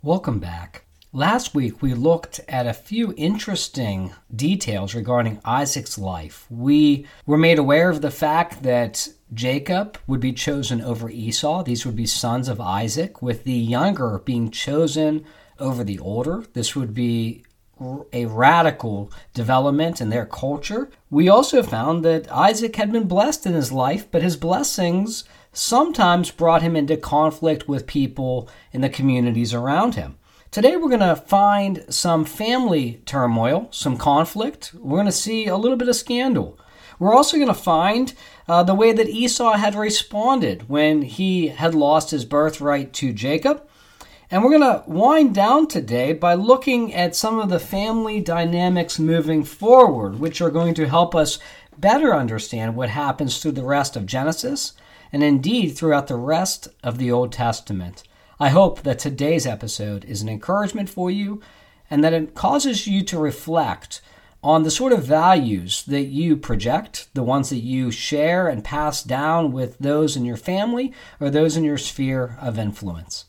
Welcome back. Last week we looked at a few interesting details regarding Isaac's life. We were made aware of the fact that Jacob would be chosen over Esau. These would be sons of Isaac, with the younger being chosen over the older. This would be a radical development in their culture. We also found that Isaac had been blessed in his life, but his blessings sometimes brought him into conflict with people in the communities around him. Today we're going to find some family turmoil, some conflict. We're going to see a little bit of scandal. We're also going to find the way that Esau had responded when he had lost his birthright to Jacob. And we're going to wind down today by looking at some of the family dynamics moving forward, which are going to help us better understand what happens through the rest of Genesis and indeed throughout the rest of the Old Testament. I hope that today's episode is an encouragement for you and that it causes you to reflect on the sort of values that you project, the ones that you share and pass down with those in your family or those in your sphere of influence.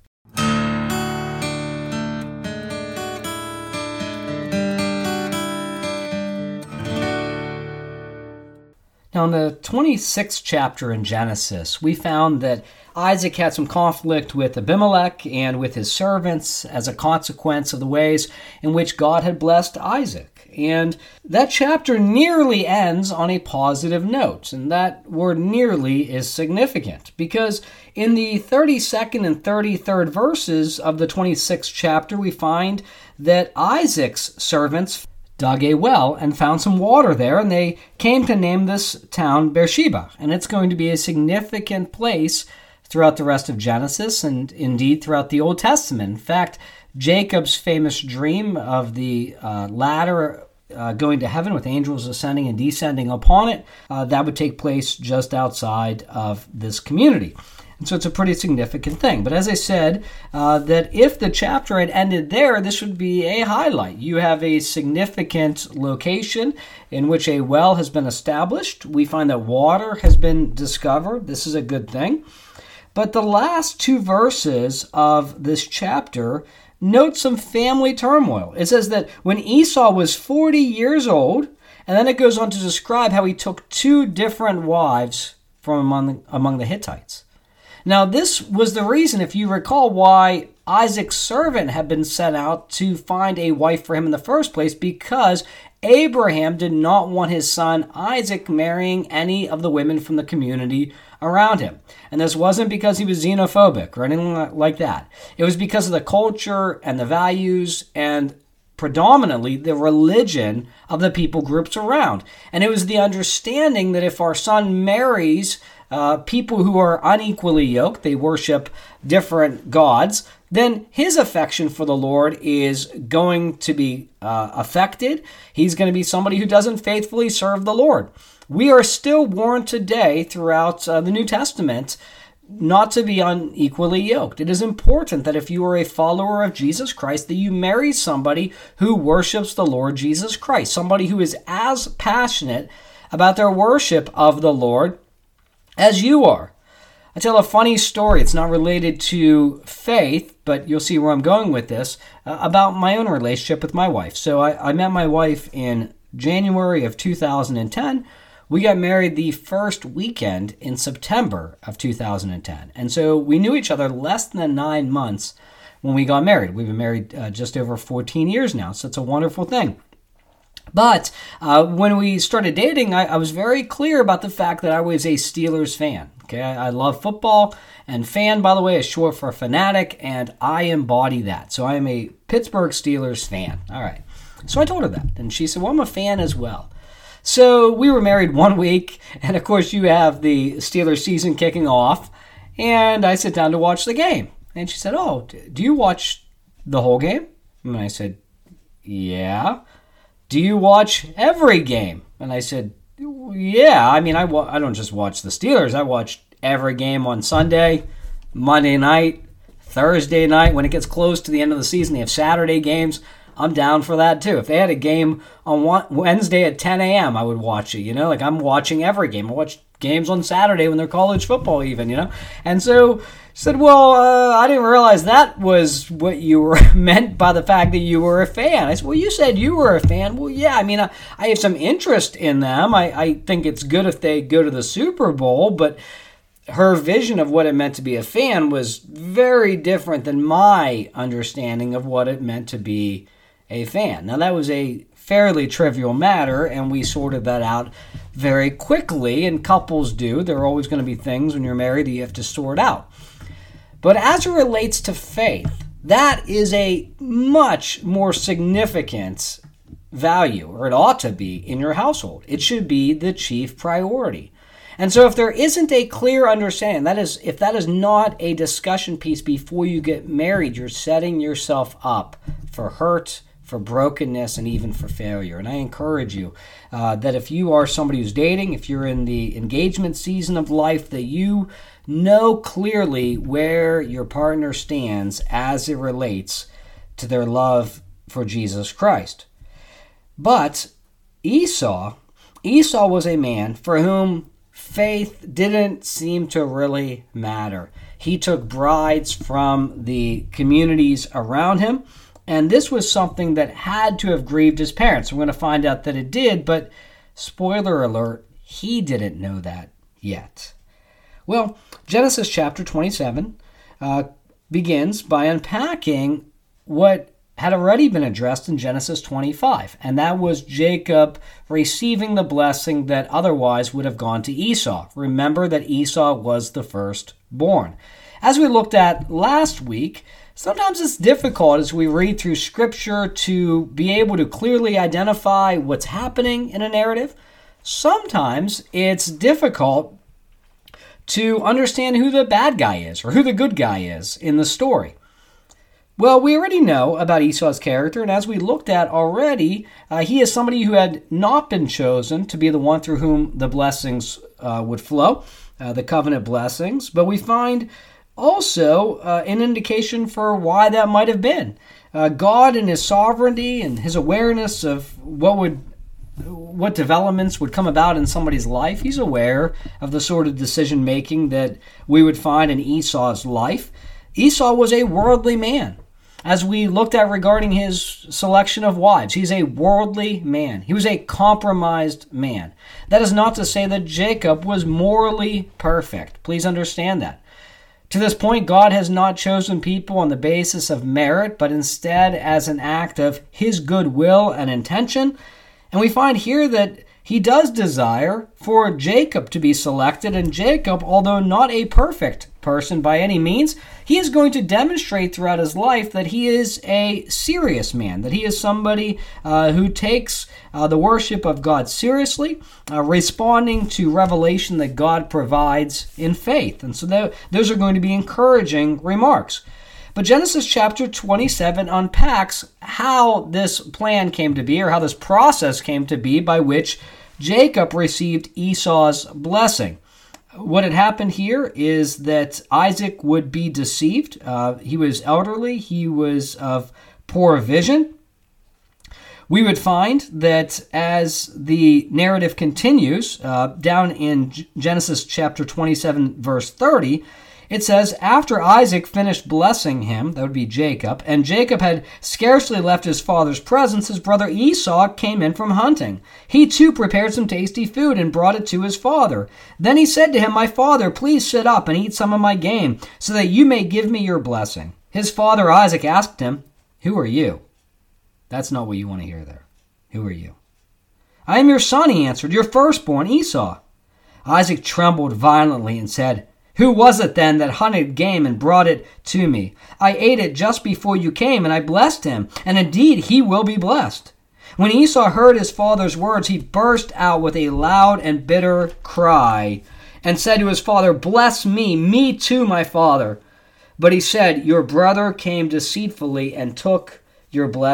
Now, in the 26th chapter in Genesis, we found that Isaac had some conflict with Abimelech and with his servants as a consequence of the ways in which God had blessed Isaac. And that chapter nearly ends on a positive note, and that word nearly is significant because in the 32nd and 33rd verses of the 26th chapter, we find that Isaac's servants dug a well and found some water there, and they came to name this town Beersheba. And it's going to be a significant place throughout the rest of Genesis and indeed throughout the Old Testament. In fact, Jacob's famous dream of the ladder going to heaven with angels ascending and descending upon it, that would take place just outside of this community. And so it's a pretty significant thing. But as I said, that if the chapter had ended there, this would be a highlight. You have a significant location in which a well has been established. We find that water has been discovered. This is a good thing. But the last two verses of this chapter note some family turmoil. It says that when Esau was 40 years old, and then it goes on to describe how he took two different wives from among the Hittites. Now, this was the reason, if you recall, why Isaac's servant had been sent out to find a wife for him in the first place, because Abraham did not want his son Isaac marrying any of the women from the community around him. And this wasn't because he was xenophobic or anything like that. It was because of the culture and the values and predominantly the religion of the people groups around. And it was the understanding that if our son marries people who are unequally yoked, they worship different gods, then his affection for the Lord is going to be affected. He's going to be somebody who doesn't faithfully serve the Lord. We are still warned today throughout the New Testament not to be unequally yoked. It is important that if you are a follower of Jesus Christ, that you marry somebody who worships the Lord Jesus Christ, somebody who is as passionate about their worship of the Lord as you are. I tell a funny story. It's not related to faith, but you'll see where I'm going with this, about my own relationship with my wife. So I met my wife in January of 2010. We got married the first weekend in September of 2010. And so we knew each other less than 9 months when we got married. We've been married just over 14 years now, so it's a wonderful thing. But when we started dating, I was very clear about the fact that I was a Steelers fan. Okay, I love football, and fan, by the way, is short for fanatic, and I embody that. So I am a Pittsburgh Steelers fan. All right. So I told her that, and she said, well, I'm a fan as well. So we were married 1 week, and of course you have the Steelers season kicking off, and I sit down to watch the game. And she said, oh, do you watch the whole game? And I said, yeah. Do you watch every game? And I said, yeah. I mean, I don't just watch the Steelers. I watch every game on Sunday, Monday night, Thursday night. When it gets close to the end of the season, they have Saturday games. I'm down for that too. If they had a game on Wednesday at 10 a.m., I would watch it. You know, like I'm watching every game. I watch games on Saturday when they're college football even, And so said, well, I didn't realize that was what you were meant by the fact that you were a fan. I said, well, you said you were a fan. Well, yeah, I have some interest in them. I think it's good if they go to the Super Bowl, but her vision of what it meant to be a fan was very different than my understanding of what it meant to be a fan. Now, that was a fairly trivial matter, and we sorted that out very quickly, and couples do. There are always going to be things when you're married that you have to sort out. But as it relates to faith, that is a much more significant value, or it ought to be, in your household. It should be the chief priority. And so if there isn't a clear understanding, that is, if that is not a discussion piece before you get married, you're setting yourself up for hurt, for brokenness, and even for failure. And I encourage you that if you are somebody who's dating, if you're in the engagement season of life, that you know clearly where your partner stands as it relates to their love for Jesus Christ. But Esau was a man for whom faith didn't seem to really matter. He took brides from the communities around him, and this was something that had to have grieved his parents. We're going to find out that it did, but spoiler alert, he didn't know that yet. Well, Genesis chapter 27 begins by unpacking what had already been addressed in Genesis 25, and that was Jacob receiving the blessing that otherwise would have gone to Esau. Remember that Esau was the firstborn. As we looked at last week, sometimes it's difficult as we read through Scripture to be able to clearly identify what's happening in a narrative. Sometimes it's difficult to understand who the bad guy is or who the good guy is in the story. Well, we already know about Esau's character, and as we looked at already, he is somebody who had not been chosen to be the one through whom the blessings would flow, the covenant blessings. But we find also an indication for why that might have been. God in his sovereignty and his awareness of what developments would come about in somebody's life, he's aware of the sort of decision-making that we would find in Esau's life. Esau was a worldly man. As we looked at regarding his selection of wives, he's a worldly man. He was a compromised man. That is not to say that Jacob was morally perfect. Please understand that. To this point, God has not chosen people on the basis of merit, but instead as an act of his goodwill and intention. And we find here that he does desire for Jacob to be selected, and Jacob, although not a perfect person by any means, he is going to demonstrate throughout his life that he is a serious man, that he is somebody who takes the worship of God seriously, responding to revelation that God provides in faith. And so those are going to be encouraging remarks. But Genesis chapter 27 unpacks how this plan came to be, or how this process came to be by which Jacob received Esau's blessing. What had happened here is that Isaac would be deceived. He was elderly. He was of poor vision. We would find that as the narrative continues, down in Genesis chapter 27, verse 30, it says, after Isaac finished blessing him, that would be Jacob, and Jacob had scarcely left his father's presence, his brother Esau came in from hunting. He too prepared some tasty food and brought it to his father. Then he said to him, my father, please sit up and eat some of my game, so that you may give me your blessing. His father Isaac asked him, who are you? That's not what you want to hear there. Who are you? I am your son, he answered, your firstborn Esau. Isaac trembled violently and said, who was it then that hunted game and brought it to me? I ate it just before you came, and I blessed him, and indeed he will be blessed. When Esau heard his father's words, he burst out with a loud and bitter cry, and said to his father, bless me too, my father. But he said, your brother came deceitfully and took your blessing.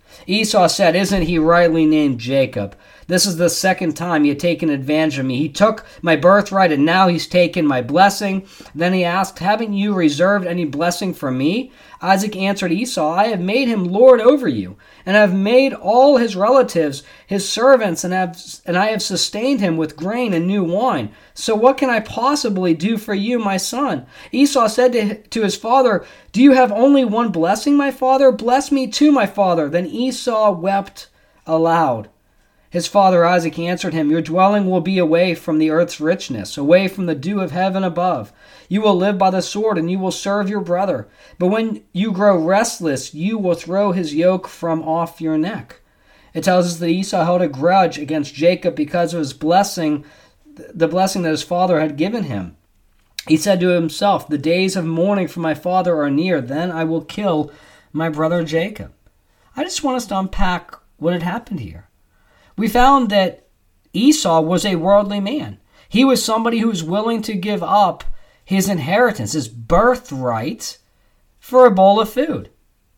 Esau said, "Isn't he rightly named Jacob? This is the second time he had taken advantage of me. He took my birthright, and now he's taken my blessing." Then he asked, "Haven't you reserved any blessing for me?" Isaac answered Esau, "I have made him lord over you, and have made all his relatives his servants, and I have sustained him with grain and new wine. So what can I possibly do for you, my son?" Esau said to his father, "Do you have only one blessing, my father? Bless me too, my father." Then Esau wept aloud. His father Isaac answered him, "Your dwelling will be away from the earth's richness, away from the dew of heaven above. You will live by the sword, and you will serve your brother. But when you grow restless, you will throw his yoke from off your neck." It tells us that Esau held a grudge against Jacob because of his blessing, the blessing that his father had given him. He said to himself, "The days of mourning for my father are near. Then I will kill my brother Jacob." I just want us to unpack what had happened here. We found that Esau was a worldly man. He was somebody who was willing to give up his inheritance, his birthright, for a bowl of food.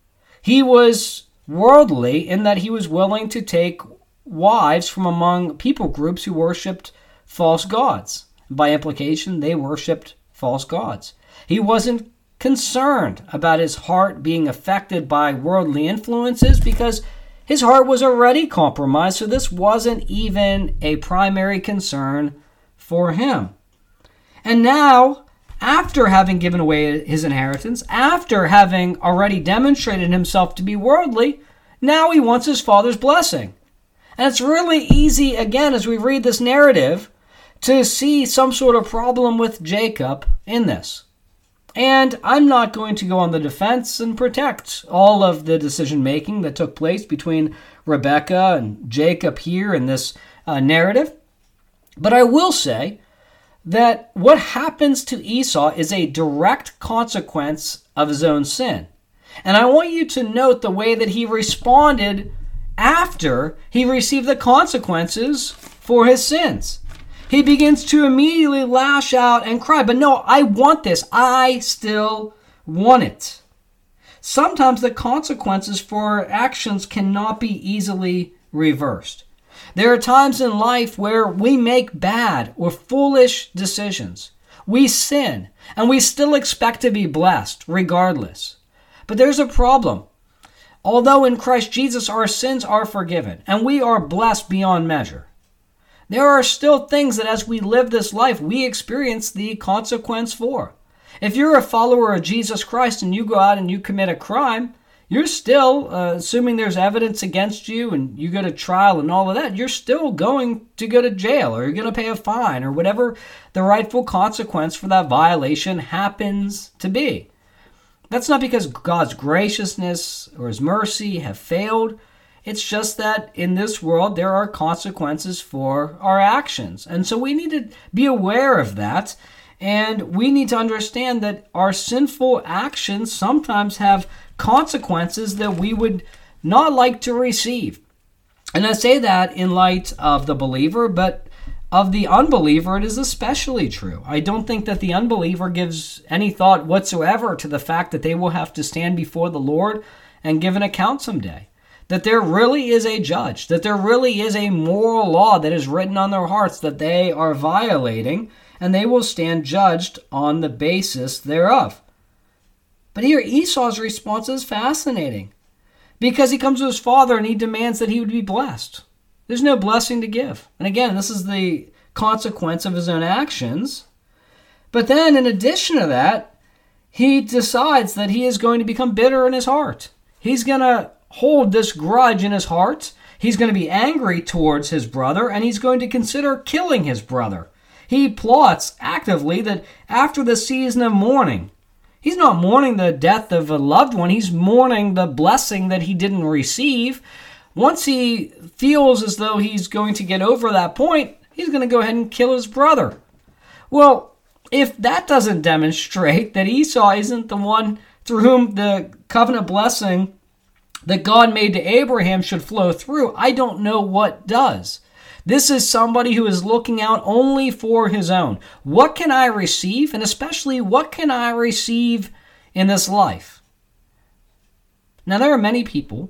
He was worldly in that he was willing to take wives from among people groups who worshipped false gods. By implication, they worshipped false gods. He wasn't concerned about his heart being affected by worldly influences because his heart was already compromised, so this wasn't even a primary concern for him. And now, after having given away his inheritance, after having already demonstrated himself to be worldly, now he wants his father's blessing. And it's really easy, again, as we read this narrative, to see some sort of problem with Jacob in this. And I'm not going to go on the defense and protect all of the decision-making that took place between Rebekah and Jacob here in this narrative. But I will say that what happens to Esau is a direct consequence of his own sin. And I want you to note the way that he responded after he received the consequences for his sins. He begins to immediately lash out and cry, "But no, I want this. I still want it." Sometimes the consequences for our actions cannot be easily reversed. There are times in life where we make bad or foolish decisions. We sin, and we still expect to be blessed regardless. But there's a problem. Although in Christ Jesus our sins are forgiven, and we are blessed beyond measure, there are still things that as we live this life, we experience the consequence for. If you're a follower of Jesus Christ and you go out and you commit a crime, you're still, assuming there's evidence against you and you go to trial and all of that, you're still going to go to jail or you're going to pay a fine or whatever the rightful consequence for that violation happens to be. That's not because God's graciousness or his mercy have failed. It's just that in this world, there are consequences for our actions. And so we need to be aware of that. And we need to understand that our sinful actions sometimes have consequences that we would not like to receive. And I say that in light of the believer, but of the unbeliever, it is especially true. I don't think that the unbeliever gives any thought whatsoever to the fact that they will have to stand before the Lord and give an account someday. That there really is a judge, that there really is a moral law that is written on their hearts that they are violating, and they will stand judged on the basis thereof. But here Esau's response is fascinating, because he comes to his father and he demands that he would be blessed. There's no blessing to give. And again, this is the consequence of his own actions. But then in addition to that, he decides that he is going to become bitter in his heart. He's going to hold this grudge in his heart. He's going to be angry towards his brother, and he's going to consider killing his brother. He plots actively that after the season of mourning, he's not mourning the death of a loved one, he's mourning the blessing that he didn't receive. Once he feels as though he's going to get over that point, he's going to go ahead and kill his brother. Well, if that doesn't demonstrate that Esau isn't the one through whom the covenant blessing that God made to Abraham should flow through, I don't know what does. This is somebody who is looking out only for his own. What can I receive? And especially, what can I receive in this life? Now, there are many people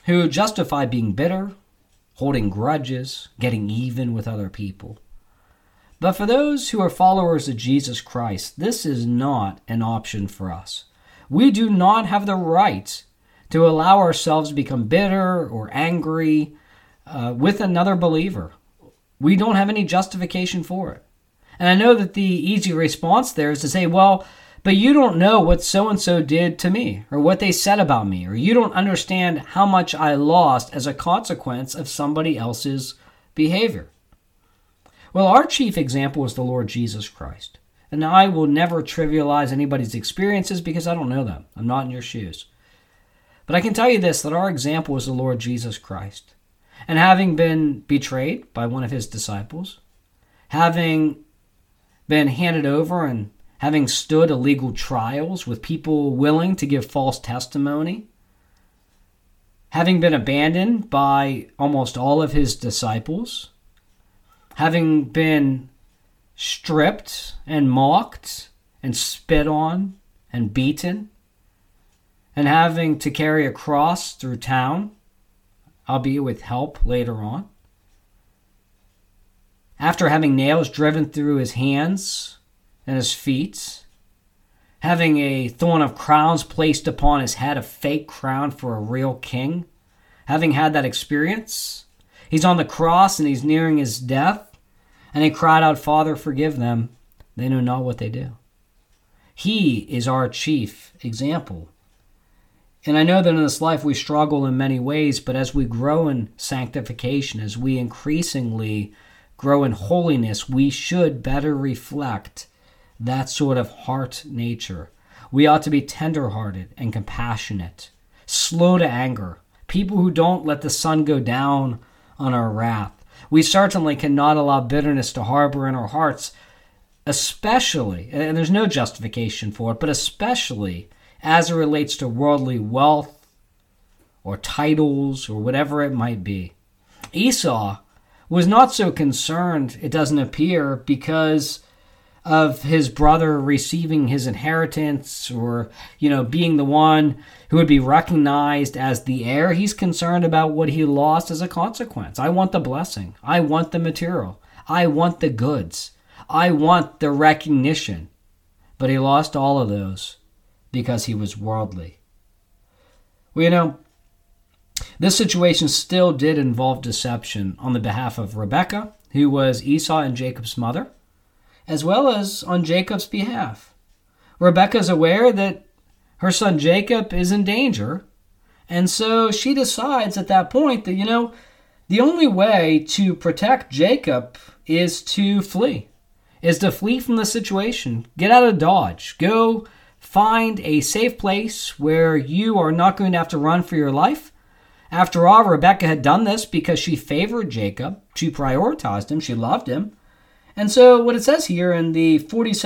who justify being bitter, holding grudges, getting even with other people. But for those who are followers of Jesus Christ, this is not an option for us. We do not have the right to allow ourselves to become bitter or angry with another believer. We don't have any justification for it. And I know that the easy response there is to say, well, but you don't know what so-and-so did to me, or what they said about me, or you don't understand how much I lost as a consequence of somebody else's behavior. Well, our chief example is the Lord Jesus Christ. And I will never trivialize anybody's experiences because I don't know them. I'm not in your shoes. But I can tell you this, that our example is the Lord Jesus Christ. And having been betrayed by one of his disciples, having been handed over and having stood illegal trials with people willing to give false testimony, having been abandoned by almost all of his disciples, having been stripped and mocked and spit on and beaten, and having to carry a cross through town, albeit with help later on, after having nails driven through his hands and his feet, having a thorn of crowns placed upon his head, a fake crown for a real king, having had that experience, he's on the cross and he's nearing his death, and he cried out, "Father, forgive them. They know not what they do." He is our chief example. And I know that in this life we struggle in many ways, but as we grow in sanctification, as we increasingly grow in holiness, we should better reflect that sort of heart nature. We ought to be tenderhearted and compassionate, slow to anger, people who don't let the sun go down on our wrath. We certainly cannot allow bitterness to harbor in our hearts, especially, and there's no justification for it, but especially as it relates to worldly wealth or titles or whatever it might be. Esau was not so concerned, it doesn't appear, because of his brother receiving his inheritance or, being the one who would be recognized as the heir. He's concerned about what he lost as a consequence. I want the blessing. I want the material. I want the goods. I want the recognition. But he lost all of those because he was worldly. Well, this situation still did involve deception on the behalf of Rebekah, who was Esau and Jacob's mother, as well as on Jacob's behalf. Rebekah is aware that her son Jacob is in danger, and so she decides at that point that, the only way to protect Jacob is to flee from the situation. Get out of Dodge. Go find a safe place where you are not going to have to run for your life. After all, Rebekah had done this because she favored Jacob. She prioritized him. She loved him. And so what it says here in the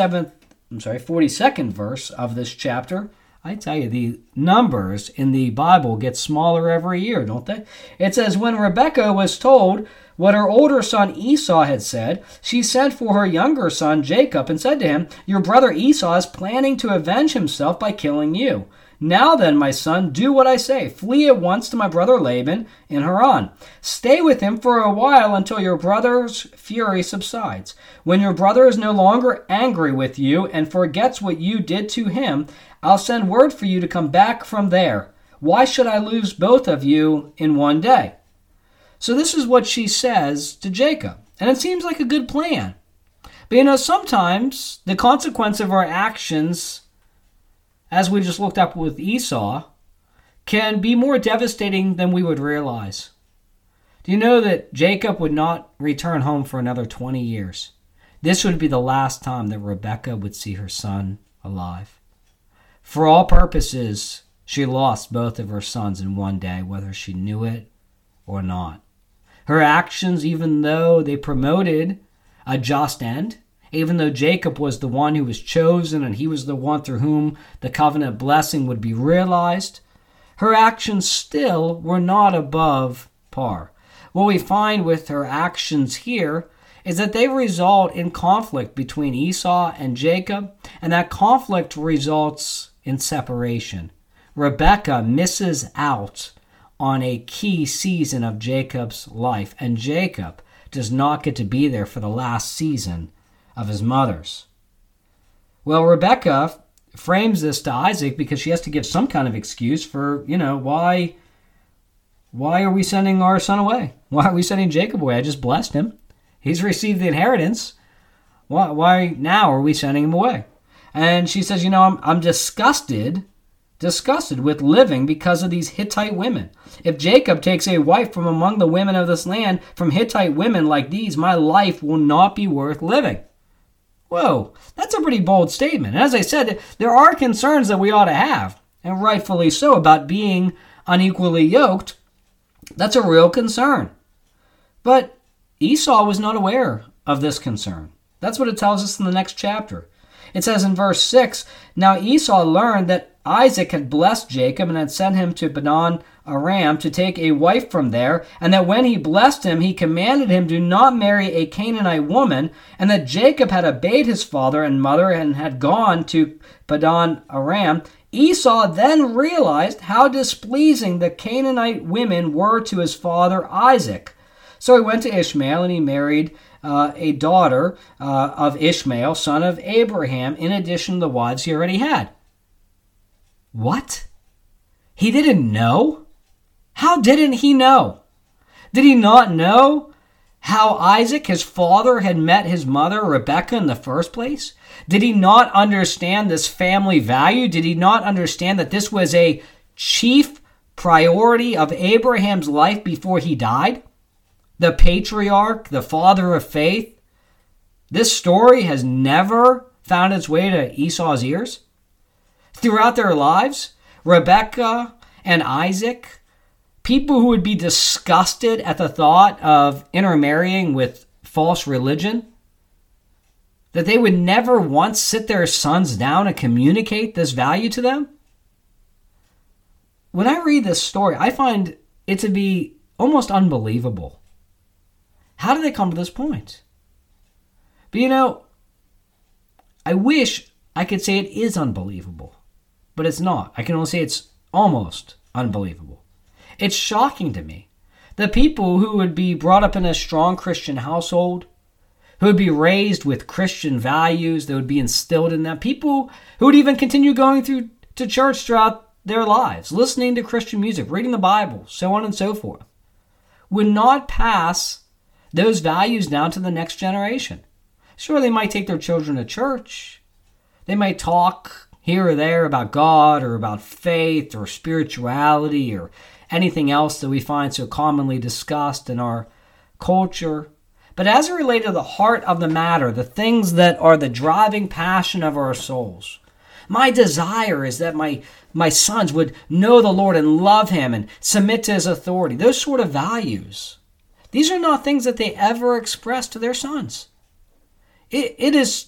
42nd verse of this chapter, I tell you, the numbers in the Bible get smaller every year, don't they? It says, when Rebekah was told what her older son Esau had said, she sent for her younger son Jacob and said to him, "Your brother Esau is planning to avenge himself by killing you. Now then, my son, do what I say. Flee at once to my brother Laban in Haran. Stay with him for a while until your brother's fury subsides. When your brother is no longer angry with you and forgets what you did to him, I'll send word for you to come back from there. Why should I lose both of you in one day?" So this is what she says to Jacob. And it seems like a good plan. But sometimes the consequence of our actions, as we just looked up with Esau, can be more devastating than we would realize. Do you know that Jacob would not return home for another 20 years? This would be the last time that Rebekah would see her son alive. For all purposes, she lost both of her sons in one day, whether she knew it or not. Her actions, even though they promoted a just end, even though Jacob was the one who was chosen and he was the one through whom the covenant blessing would be realized, her actions still were not above par. What we find with her actions here is that they result in conflict between Esau and Jacob, and that conflict results in separation. Rebekah misses out on a key season of Jacob's life, and Jacob does not get to be there for the last season of his mother's. Well, Rebekah frames this to Isaac because she has to give some kind of excuse for, why are we sending our son away? Why are we sending Jacob away? I just blessed him. He's received the inheritance. Why now are we sending him away? And she says, I'm disgusted with living because of these Hittite women. If Jacob takes a wife from among the women of this land, from Hittite women like these, my life will not be worth living. Whoa, that's a pretty bold statement. And as I said, there are concerns that we ought to have, and rightfully so, about being unequally yoked. That's a real concern. But Esau was not aware of this concern. That's what it tells us in the next chapter. It says in verse 6, Now Esau learned that Isaac had blessed Jacob and had sent him to Padan Aram to take a wife from there, and that when he blessed him, he commanded him to not marry a Canaanite woman, and that Jacob had obeyed his father and mother and had gone to Padan Aram. Esau then realized how displeasing the Canaanite women were to his father Isaac. So he went to Ishmael and he married a daughter of Ishmael, son of Abraham, in addition to the wives he already had. What? He didn't know? How didn't he know? Did he not know how Isaac, his father, had met his mother, Rebekah, in the first place? Did he not understand this family value? Did he not understand that this was a chief priority of Abraham's life before he died? The patriarch, the father of faith. This story has never found its way to Esau's ears. Throughout their lives, Rebekah and Isaac, people who would be disgusted at the thought of intermarrying with false religion, that they would never once sit their sons down and communicate this value to them. When I read this story, I find it to be almost unbelievable. How did they come to this point? But I wish I could say it is unbelievable, but it's not. I can only say it's almost unbelievable. It's shocking to me that people who would be brought up in a strong Christian household, who would be raised with Christian values that would be instilled in them, people who would even continue going to church throughout their lives, listening to Christian music, reading the Bible, so on and so forth, would not pass those values down to the next generation. Sure, they might take their children to church. They might talk here or there about God or about faith or spirituality or anything else that we find so commonly discussed in our culture. But as it relates to the heart of the matter, the things that are the driving passion of our souls, my desire is that my sons would know the Lord and love Him and submit to His authority. Those sort of values. These are not things that they ever express to their sons. It's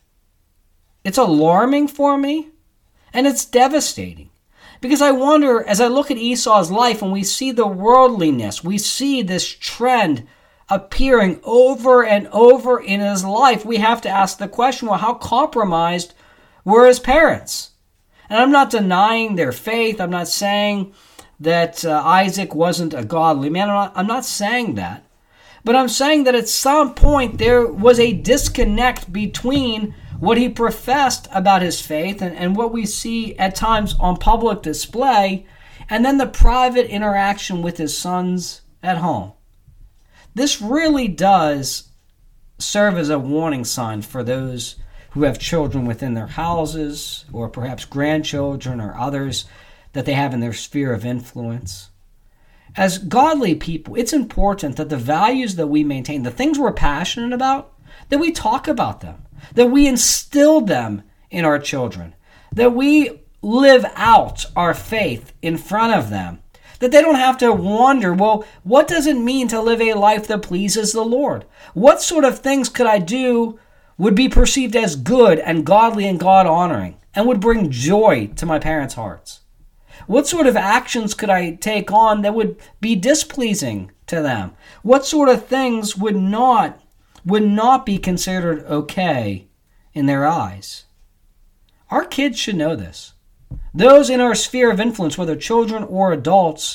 alarming for me, and it's devastating. Because I wonder, as I look at Esau's life and we see the worldliness, we see this trend appearing over and over in his life, we have to ask the question, well, how compromised were his parents? And I'm not denying their faith. I'm not saying that Isaac wasn't a godly man. I'm not saying that. But I'm saying that at some point there was a disconnect between what he professed about his faith and what we see at times on public display, and then the private interaction with his sons at home. This really does serve as a warning sign for those who have children within their houses, or perhaps grandchildren or others that they have in their sphere of influence. As godly people, it's important that the values that we maintain, the things we're passionate about, that we talk about them, that we instill them in our children, that we live out our faith in front of them, that they don't have to wonder, well, what does it mean to live a life that pleases the Lord? What sort of things could I do would be perceived as good and godly and God-honoring and would bring joy to my parents' hearts? What sort of actions could I take on that would be displeasing to them? What sort of things would not be considered okay in their eyes? Our kids should know this. Those in our sphere of influence, whether children or adults,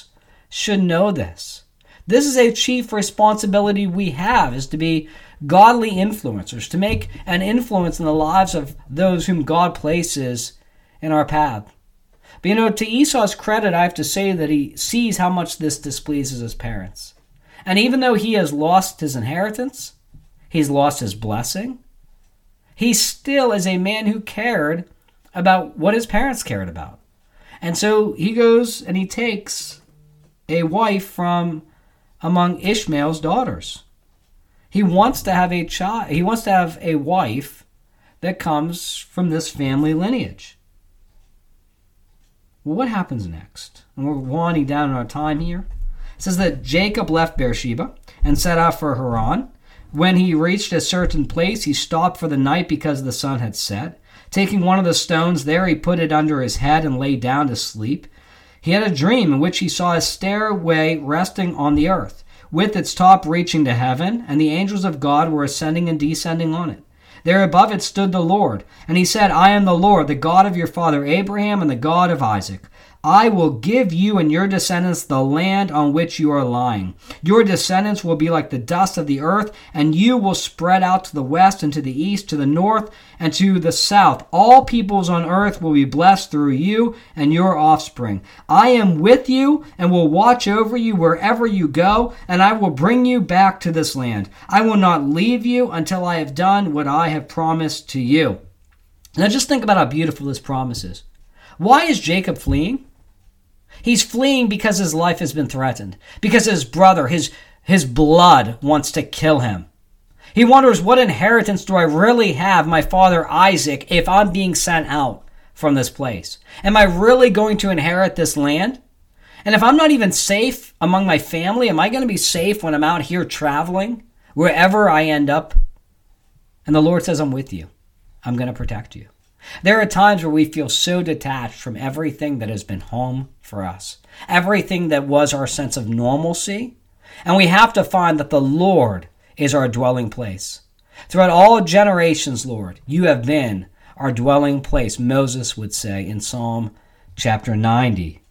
should know this. This is a chief responsibility we have, is to be godly influencers, to make an influence in the lives of those whom God places in our path. But to Esau's credit, I have to say that he sees how much this displeases his parents. And even though he has lost his inheritance, he's lost his blessing, he still is a man who cared about what his parents cared about. And so he goes and he takes a wife from among Ishmael's daughters. He wants to have a child. He wants to have a wife that comes from this family lineage. Well, what happens next? And we're winding down in our time here. It says that Jacob left Beersheba and set out for Haran. When he reached a certain place, he stopped for the night because the sun had set. Taking one of the stones there, he put it under his head and lay down to sleep. He had a dream in which he saw a stairway resting on the earth, with its top reaching to heaven, and the angels of God were ascending and descending on it. There above it stood the Lord, and he said, I am the Lord, the God of your father Abraham and the God of Isaac. I will give you and your descendants the land on which you are lying. Your descendants will be like the dust of the earth, and you will spread out to the west and to the east, to the north and to the south. All peoples on earth will be blessed through you and your offspring. I am with you and will watch over you wherever you go, and I will bring you back to this land. I will not leave you until I have done what I have promised to you. Now just think about how beautiful this promise is. Why is Jacob fleeing? He's fleeing because his life has been threatened, because his brother, his blood wants to kill him. He wonders, what inheritance do I really have, my father Isaac, if I'm being sent out from this place? Am I really going to inherit this land? And if I'm not even safe among my family, am I going to be safe when I'm out here traveling, wherever I end up? And the Lord says, I'm with you. I'm going to protect you. There are times where we feel so detached from everything that has been home for us, everything that was our sense of normalcy, and we have to find that the Lord is our dwelling place. Throughout all generations, Lord, you have been our dwelling place, Moses would say in Psalm chapter 90.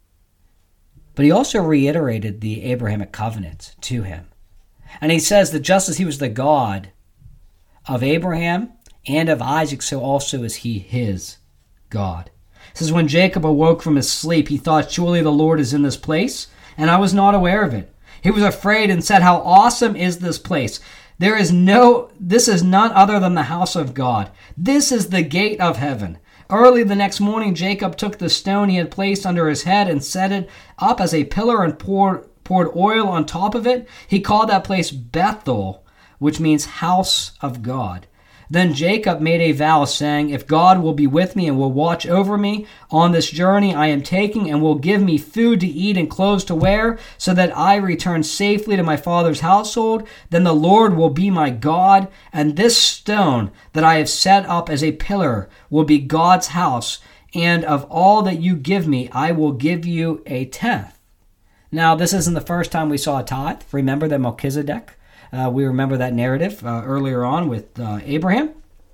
But he also reiterated the Abrahamic covenant to him. And he says that just as he was the God of Abraham and of Isaac, so also is he his God. It says, when Jacob awoke from his sleep, he thought, surely the Lord is in this place, and I was not aware of it. He was afraid and said, how awesome is this place? This is none other than the house of God. This is the gate of heaven. Early the next morning, Jacob took the stone he had placed under his head and set it up as a pillar and poured oil on top of it. He called that place Bethel, which means house of God. Then Jacob made a vow, saying, if God will be with me and will watch over me on this journey I am taking and will give me food to eat and clothes to wear, so that I return safely to my father's household, then the Lord will be my God, and this stone that I have set up as a pillar will be God's house, and of all that you give me, I will give you a tenth. Now, this isn't the first time we saw a tithe. Remember that Melchizedek? We remember that narrative earlier on with Abraham.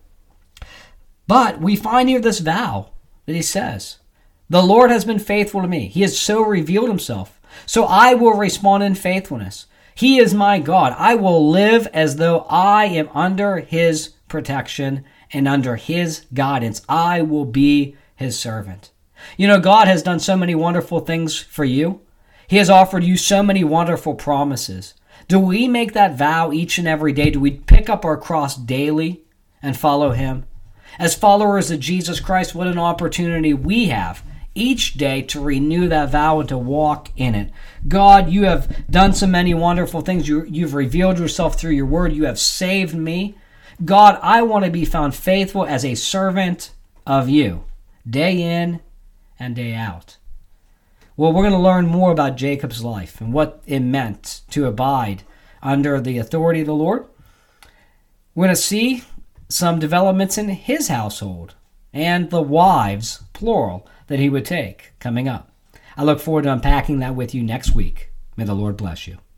But we find here this vow that he says, the Lord has been faithful to me. He has so revealed himself. So I will respond in faithfulness. He is my God. I will live as though I am under his protection and under his guidance. I will be his servant. God has done so many wonderful things for you. He has offered you so many wonderful promises. Do we make that vow each and every day? Do we pick up our cross daily and follow him? As followers of Jesus Christ, what an opportunity we have each day to renew that vow and to walk in it. God, you have done so many wonderful things. You've revealed yourself through your word. You have saved me. God, I want to be found faithful as a servant of you, day in and day out. Well, we're going to learn more about Jacob's life and what it meant to abide under the authority of the Lord. We're going to see some developments in his household and the wives, plural, that he would take coming up. I look forward to unpacking that with you next week. May the Lord bless you.